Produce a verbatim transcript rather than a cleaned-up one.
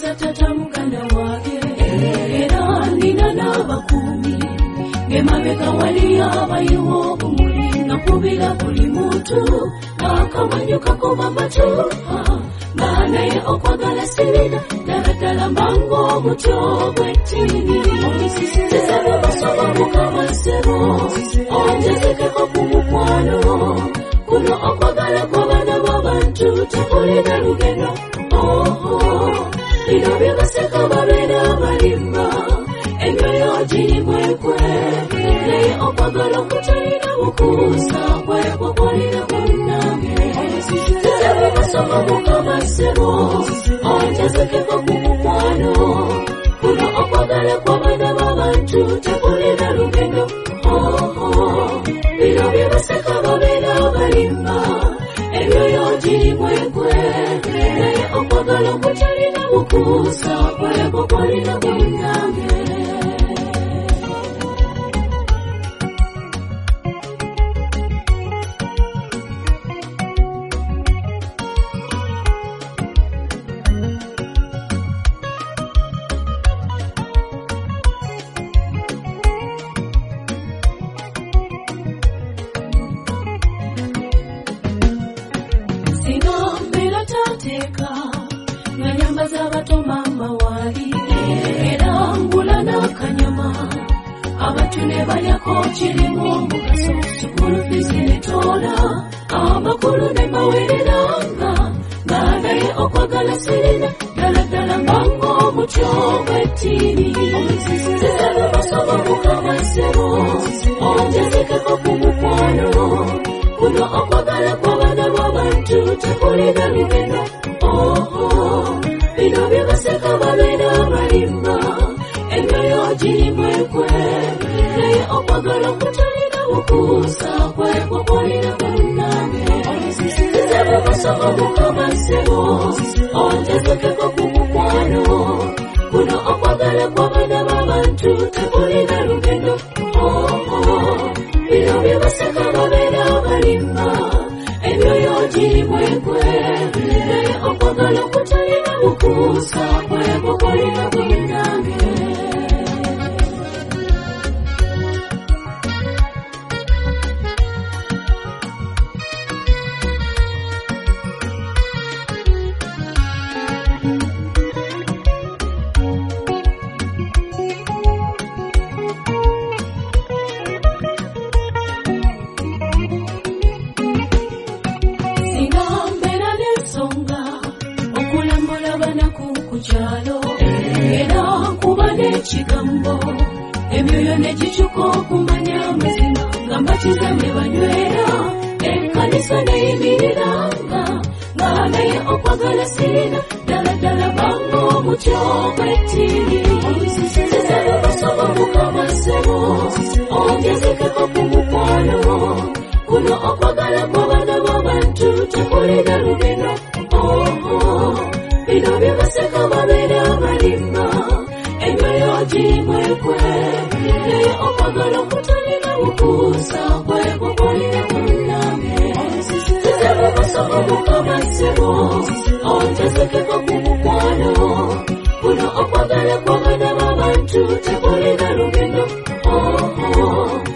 tata muganda wage era nina n'abakumi ngemabega wali abayiwa obumuli nakubira buli muntu akamanyuka koba matuha naye okwagala sirina ddala mango mutyo gwetini tesabe basoma mukama sebo onjezekeko ku mukwano kuno okwagala kw'abaana b'abantu tekulina lugendo bino bye baseka babeera balimba emyoyo girimu ekwe naye okwagala okutalina bukuusa kwekwo kwalina munnange tesabe basoma mukama sebo onjezekeko ku mukwano kuno okwagala kw'abaana b'abantu tekulina lugendo bino bye baseka babeera balimba emyoyo girimu ekwe naye okwagala okutalina bukuusa kwekwo kwalina munnange kirimu omugaso sukulu fizi netola amakulu ne mawereranga nga naye okwagala sirina ddala ddala mango omutyo gwetini tesabe basoma mukama sebo onjezekeko ku mukwano kuno okwagala kw'abaana b'abantu tekulina lugendo bino bye baseka babeera balimba emyoyo girimu ekwe naye okwagala okutalina bukuusa kwekwo kwalina munnange tesabe basoma mukama sebo onjezekeko ku mukwano kuno okwagala kw'abaana b'abantu tekulina lugendo bino bye baseka babeera balimba emyoyo girimu ekwe naye okwagala okutalina bukuusa kwekwo kwalina munnange kigambo emyoyo ne gikyuka okumanya amazima nga mbakizambe banywera ekkanisa neeyimiriranga nga naye okwagala sirina ddala ddala bango omutyo gwetini tesabe basoma mukama sebo onjezekeko ku mukwano kuno okwagala kw'abaana b'abantu tekulina lugendo bino bye baseka babeera balimba emyoyo girimu ekwe naye okwagala okutalina bukuusa kwekwo kwalina munnange tesabe basoma mukama sebo onjezekeko ku mukwano kuno okwagala kw'abaana b'abantu tekulina lugendo